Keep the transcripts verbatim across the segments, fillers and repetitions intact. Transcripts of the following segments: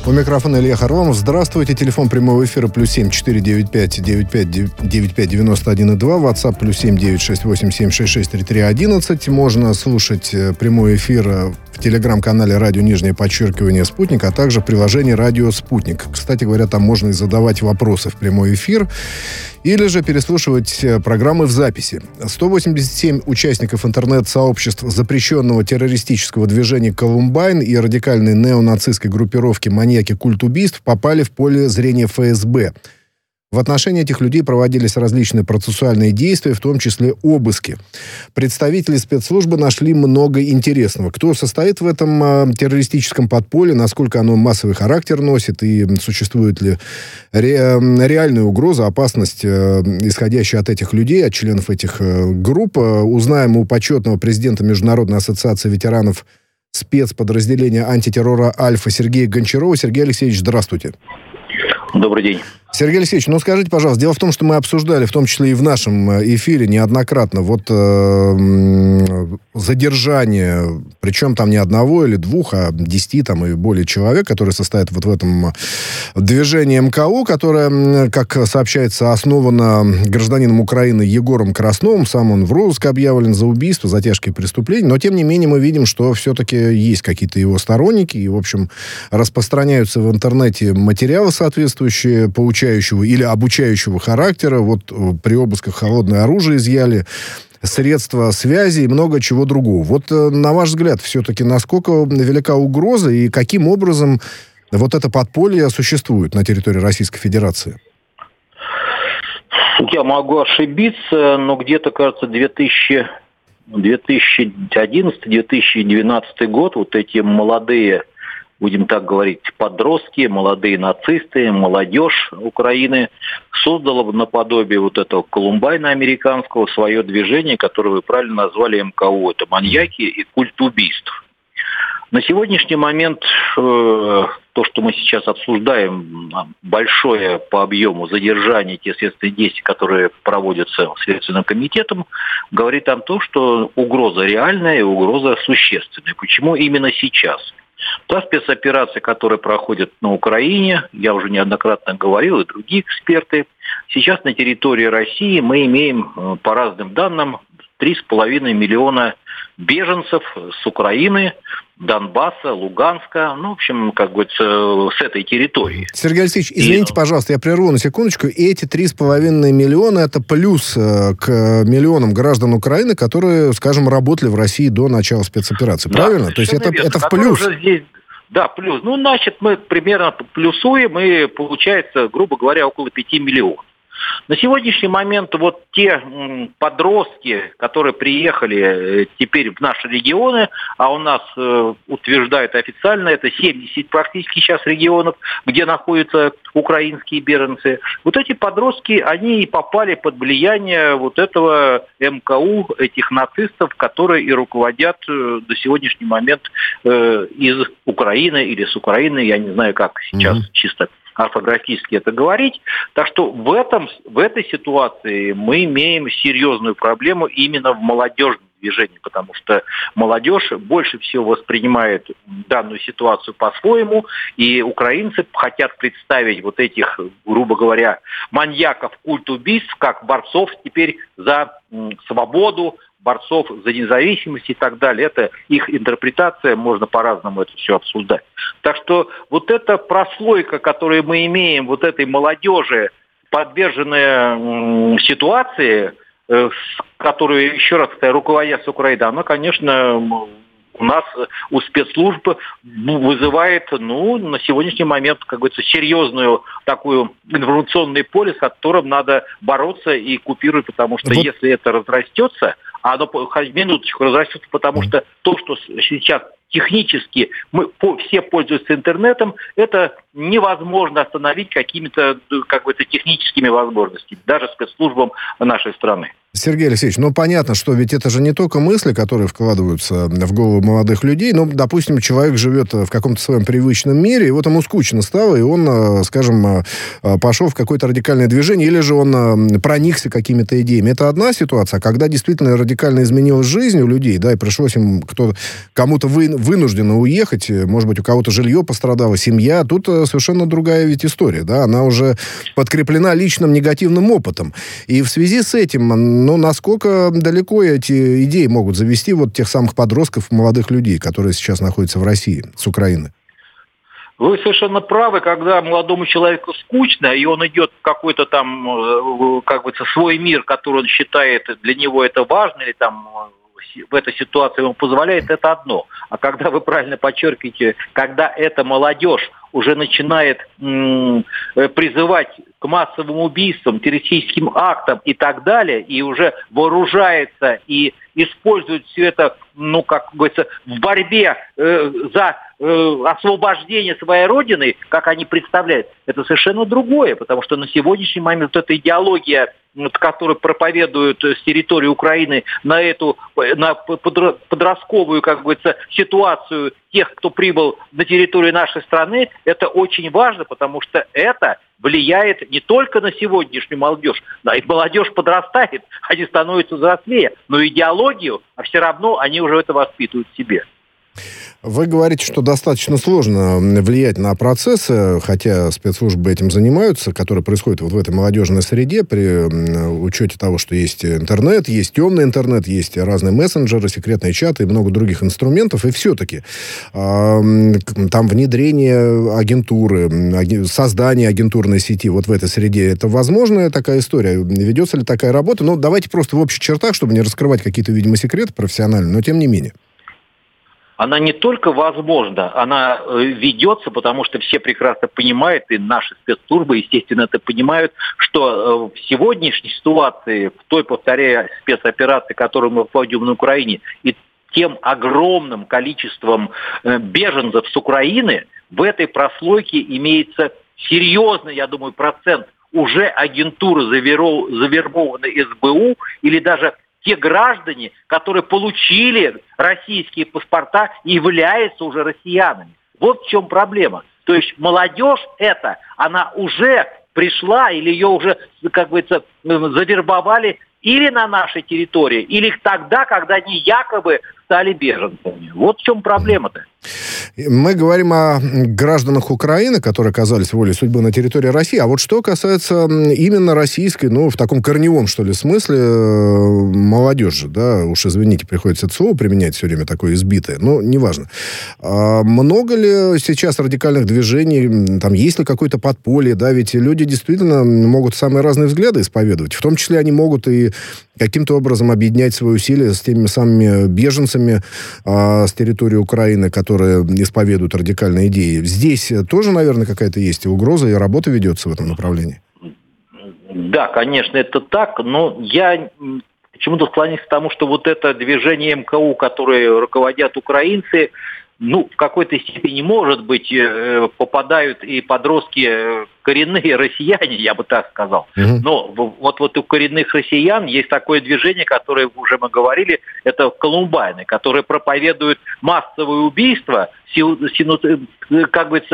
У микрофона Илья Харламов. Здравствуйте. Телефон прямого эфира плюс семь четыре девять пять девять пять девять пять девяносто один и два. WhatsApp плюс семь девять шесть восемь семь шесть шесть три три одиннадцать. Можно слушать прямой эфир в телеграм-канале «Радио Нижнее подчеркивание Спутник», а также в приложении «Радио Спутник». Кстати говоря, там можно и задавать вопросы в прямой эфир, или же переслушивать программы в записи. сто восемьдесят семь участников интернет-сообществ запрещенного террористического движения «Колумбайн» и радикальной неонацистской группировки «Маньяки. Культ убийств» попали в поле зрения эф эс бэ. В отношении этих людей проводились различные процессуальные действия, в том числе обыски. Представители спецслужбы нашли много интересного. Кто состоит в этом э, террористическом подполье, насколько оно массовый характер носит, и существует ли ре, реальная угроза, опасность, э, исходящая от этих людей, от членов этих э, групп, э, узнаем у почетного президента Международной ассоциации ветеранов спецподразделения антитеррора «Альфа» Сергея Гончарова. Сергей Алексеевич, здравствуйте. Добрый день. Сергей Алексеевич, ну скажите, пожалуйста, дело в том, что мы обсуждали, в том числе и в нашем эфире неоднократно, вот э, задержание, причем там не одного или двух, а десяти там и более человек, которые состоят вот в этом движении эм ка о, которое, как сообщается, основано гражданином Украины Егором Красновым. Сам он в розыск объявлен за убийство, за тяжкие преступления, но тем не менее мы видим, что все-таки есть какие-то его сторонники, и, в общем, распространяются в интернете материалы соответствующие, поучающие или обучающего характера. Вот при обысках холодное оружие изъяли, средства связи и много чего другого. Вот, на ваш взгляд, все-таки насколько велика угроза и каким образом вот это подполье существует на территории Российской Федерации? Я могу ошибиться, но где-то, кажется, две тысячи одиннадцатый - две тысячи двенадцатый год, вот эти молодые, будем так говорить, подростки, молодые нацисты, молодежь Украины создала наподобие вот этого Колумбайна американского свое движение, которое вы правильно назвали эм ка о. Это маньяки и культ убийств. На сегодняшний момент э, то, что мы сейчас обсуждаем, большое по объему задержание, те следственные действия, которые проводятся Следственным комитетом, говорит о том, что угроза реальная и угроза существенная. Почему именно сейчас? Та спецоперация, которая проходит на Украине, я уже неоднократно говорил, и другие эксперты, сейчас на территории России мы имеем, по разным данным, три с половиной миллиона беженцев с Украины, Донбасса, Луганска, ну, в общем, как бы с этой территории. Сергей Алексеевич, извините, и... пожалуйста, я прерву на секундочку. Эти три с половиной миллиона – это плюс к миллионам граждан Украины, которые, скажем, работали в России до начала спецоперации, да, правильно? То есть это, это в плюс. Здесь... Да, плюс. Ну, значит, мы примерно плюсуем, и получается, грубо говоря, около пяти миллионов. На сегодняшний момент вот те м, подростки, которые приехали э, теперь в наши регионы, а у нас э, утверждают официально, это семьдесят практически сейчас регионов, где находятся украинские беженцы. Вот эти подростки, они и попали под влияние вот этого эм ка о, этих нацистов, которые и руководят э, до сегодняшний момент э, из Украины или с Украины, я не знаю, как сейчас mm-hmm. чисто орфографически это говорить. Так что в, этом, в этой ситуации мы имеем серьезную проблему именно в молодежном движении, потому что молодежь больше всего воспринимает данную ситуацию по-своему, и украинцы хотят представить вот этих, грубо говоря, маньяков культ убийств, как борцов теперь за свободу, борцов за независимость и так далее. Это их интерпретация, можно по-разному это все обсуждать. Так что вот эта прослойка, которую мы имеем, вот этой молодежи, подверженная м, ситуации, э, с которой, еще раз сказать, руководят Украиной, она, конечно, у нас, у спецслужб вызывает, ну, на сегодняшний момент, как говорится, серьезную такую информационное поле, с которым надо бороться и купировать, потому что вот. Если это разрастется, а оно, минуточку, разрастется, потому что то, что сейчас технически мы по, все пользуются интернетом, это невозможно остановить какими-то, как бы, техническими возможностями, даже спецслужбам нашей страны. Сергей Алексеевич, ну, понятно, что ведь это же не только мысли, которые вкладываются в голову молодых людей. Ну, допустим, человек живет в каком-то своем привычном мире, и вот ему скучно стало, и он, скажем, пошел в какое-то радикальное движение, или же он проникся какими-то идеями. Это одна ситуация, а когда действительно радикально изменилась жизнь у людей, да, и пришлось им кто кому-то вы, вынужденно уехать, может быть, у кого-то жилье пострадало, семья, тут совершенно другая ведь история, да, она уже подкреплена личным негативным опытом. И в связи с этим, ну, насколько далеко эти идеи могут завести вот тех самых подростков, молодых людей, которые сейчас находятся в России, с Украины? Вы совершенно правы, когда молодому человеку скучно, и он идет в какой-то там, как бы, свой мир, который он считает для него это важно, или там в этой ситуации ему позволяет, это одно. А когда вы правильно подчеркиваете, когда эта молодежь уже начинает м- призывать к массовым убийствам, террористическим актам и так далее, и уже вооружается и использует все это, ну, как говорится, в борьбе э, за э, освобождение своей родины, как они представляют, это совершенно другое, потому что на сегодняшний момент вот эта идеология, которую проповедуют с территории Украины на эту на подростковую, как говорится, ситуацию тех, кто прибыл на территорию нашей страны, это очень важно, потому что это влияет не только на сегодняшнюю молодежь, да, и молодежь подрастает, они становятся взрослее, но идеологию, а все равно они уже это воспитывают в себе. Вы говорите, что достаточно сложно влиять на процессы, хотя спецслужбы этим занимаются, которые происходят вот в этой молодежной среде, при учете того, что есть интернет, есть темный интернет, есть разные мессенджеры, секретные чаты и много других инструментов. И все-таки э, там внедрение агентуры, создание агентурной сети вот в этой среде, это возможная такая история? Ведется ли такая работа? Ну, давайте просто в общих чертах, чтобы не раскрывать какие-то, видимо, секреты профессиональные, но тем не менее. Она не только возможна, она ведется, потому что все прекрасно понимают, и наши спецслужбы, естественно, это понимают, что в сегодняшней ситуации, в той, повторяю, спецоперации, которую мы проводим на Украине, и тем огромным количеством беженцев с Украины, в этой прослойке имеется серьезный, я думаю, процент уже агентуры, завербованной эс бэ у, или даже те граждане, которые получили российские паспорта и являются уже россиянами. Вот в чем проблема. То есть молодежь эта, она уже пришла, или ее уже, как говорится, завербовали или на нашей территории, или тогда, когда они якобы стали беженцами. Вот в чем проблема-то. Мы говорим о гражданах Украины, которые оказались волей судьбы на территории России. А вот что касается именно российской, ну, в таком корневом, что ли, смысле, молодежи, да, уж извините, приходится это слово применять все время такое избитое, но неважно. А много ли сейчас радикальных движений, там, есть ли какое-то подполье, да, ведь люди действительно могут самые разные взгляды исповедовать. В том числе они могут и каким-то образом объединять свои усилия с теми самыми беженцами а, с территории Украины, которые исповедуют радикальные идеи. Здесь тоже, наверное, какая-то есть угроза, и работа ведется в этом направлении. Да, конечно, это так, но я почему-то склоняюсь к тому, что вот это движение эм ка у, которое руководят украинцы, ну, в какой-то степени, может быть, попадают и подростки коренные россияне, я бы так сказал. Uh-huh. Но вот, вот у коренных россиян есть такое движение, которое, уже мы говорили, это колумбайны, которые проповедуют массовые убийства, как бы,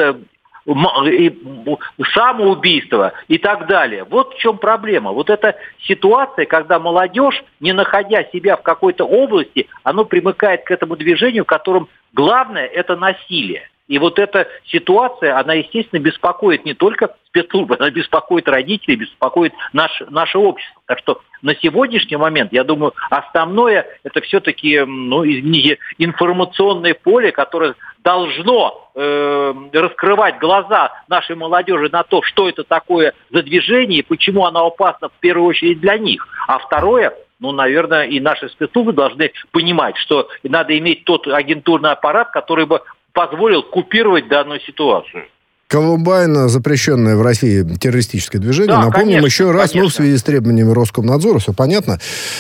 самоубийство и так далее. Вот в чем проблема. Вот эта ситуация, когда молодежь, не находя себя в какой-то области, она примыкает к этому движению, в котором главное – это насилие. И вот эта ситуация, она, естественно, беспокоит не только спецслужбы, она беспокоит родителей, беспокоит наш, наше общество. Так что на сегодняшний момент, я думаю, основное – это все-таки, ну, извините, информационное поле, которое должно э, раскрывать глаза нашей молодежи на то, что это такое за движение и почему оно опасно в первую очередь для них. А второе – ну, наверное, и наши спецслужбы должны понимать, что надо иметь тот агентурный аппарат, который бы позволил купировать данную ситуацию. Колумбайн — запрещенное в России террористическое движение. Да, Напомним конечно, еще раз, конечно. ну, в связи с требованиями Роскомнадзора, все понятно.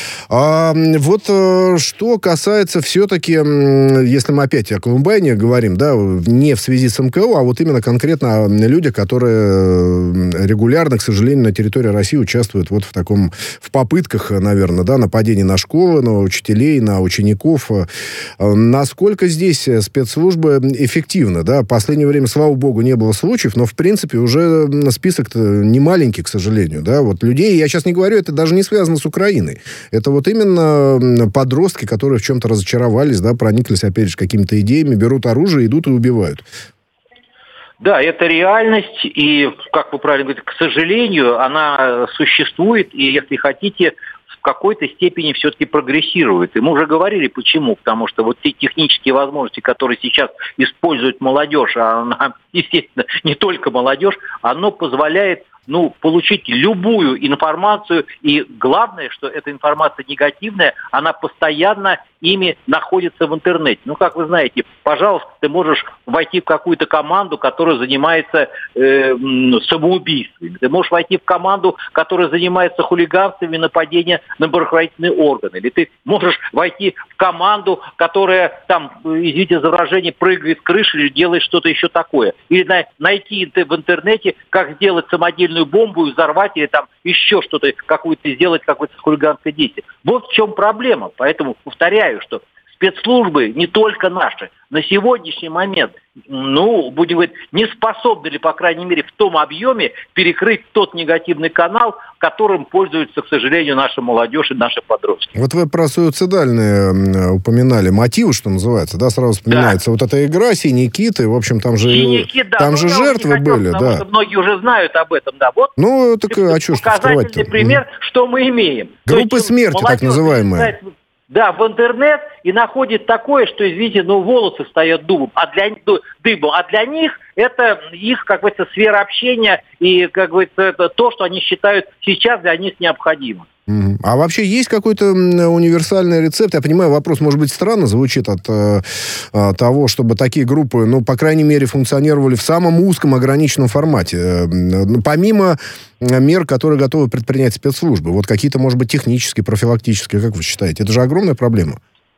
А, вот э, что касается все-таки, если мы опять о Колумбайне говорим, да, не в связи с эм ка о, а вот именно конкретно люди, которые регулярно, к сожалению, на территории России участвуют вот в таком, в попытках, наверное, да, нападений на школы, на учителей, на учеников. Насколько здесь спецслужбы эффективны, да? В последнее время, слава богу, не было случаев, но, в принципе, уже список-то не маленький, к сожалению, да, вот людей, я сейчас не говорю, это даже не связано с Украиной. Это вот именно подростки, которые в чем-то разочаровались, да, прониклись, опять же, какими-то идеями, берут оружие, идут и убивают. Да, это реальность, и, как вы правильно говорите, к сожалению, она существует, и, если хотите, в какой-то степени все-таки прогрессирует. И мы уже говорили, почему. Потому что вот те технические возможности, которые сейчас использует молодежь, а она, естественно, не только молодежь, оно позволяет ну, получить любую информацию, и главное, что эта информация негативная, она постоянно ими находится в интернете. Ну, как вы знаете, пожалуйста, ты можешь войти в какую-то команду, которая занимается э, самоубийствами. Ты можешь войти в команду, которая занимается хулиганствами, нападением на правоохранительные органы. Или ты можешь войти в команду, которая, там, извините за выражение, прыгает с крыши или делает что-то еще такое. Или на, найти в интернете, как сделать самодельную бомбу и взорвать, или там еще что-то, какую-то сделать, какое-то хулиганское действие. Вот в чем проблема. Поэтому повторяю, что спецслужбы, не только наши, на сегодняшний момент, ну, будем говорить, не способны ли, по крайней мере, в том объеме перекрыть тот негативный канал, которым пользуются, к сожалению, наша молодежь и наши подростки. Вот вы про суицидальные упоминали мотивы, что называется, да, сразу вспоминается да. вот эта игра «Синий кит», и, в общем, там же, Синий, да. там ну, же жертвы хотел, были, потому да. что многие уже знают об этом, да. Вот ну, так а что ж показательный пример, что мы имеем. Группы есть, смерти, так называемые. Да, в интернет и находит такое, что, извините, ну, волосы стоят дыбом, а для, дыбом, а для них это их, как говорится, сфера общения и, как говорится, это то, что они считают сейчас для них необходимым. Mm-hmm. А вообще есть какой-то универсальный рецепт? Я понимаю, вопрос, может быть, странно звучит от э, того, чтобы такие группы, ну, по крайней мере, функционировали в самом узком ограниченном формате. Э, помимо мер, которые готовы предпринять спецслужбы. Вот какие-то, может быть, технические, профилактические, как вы считаете? Это же огромная проблема.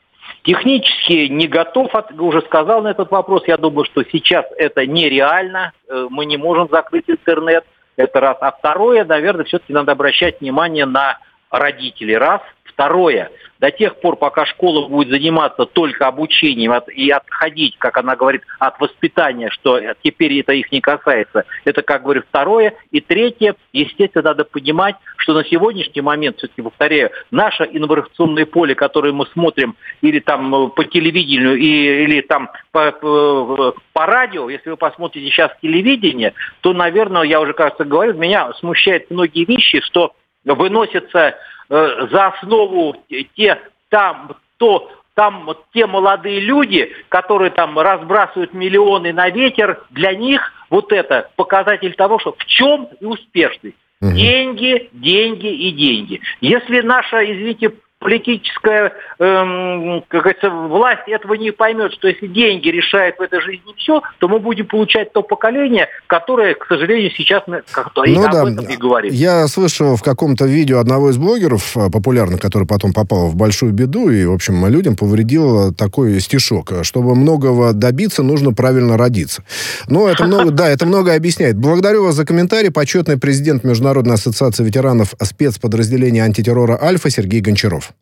Технически не готов, уже сказал на этот вопрос. Я думаю, что сейчас это нереально. Мы не можем закрыть интернет. Это раз. А второе, наверное, все-таки надо обращать внимание на родителей. Раз. Второе. До тех пор, пока школа будет заниматься только обучением и отходить, как она говорит, от воспитания, что теперь это их не касается, это, как говорю, второе. И третье, естественно, надо понимать, что на сегодняшний момент, все-таки повторяю, наше информационное поле, которое мы смотрим или там по телевидению, или там по, по, по радио, если вы посмотрите сейчас телевидение, то, наверное, я уже, кажется, говорил, меня смущают многие вещи, что выносятся за основу те, там, то, там те молодые люди, которые там разбрасывают миллионы на ветер, для них вот это показатель того, что в чем и успешность. Угу. Деньги, деньги и деньги. Если наша, извините, политическая, эм, как говорится, власть этого не поймет, что если деньги решают в этой жизни все, то мы будем получать то поколение, которое, к сожалению, сейчас как-то ну, об да. этом и говорит. Я слышал в каком-то видео одного из блогеров популярных, который потом попал в большую беду и, в общем, людям повредил такой стишок. Чтобы многого добиться, нужно правильно родиться. Ну, это много, да, это много объясняет. Благодарю вас за комментарий. Почетный президент Международной ассоциации ветеранов спецподразделения антитеррора «Альфа» Сергей Гончаров.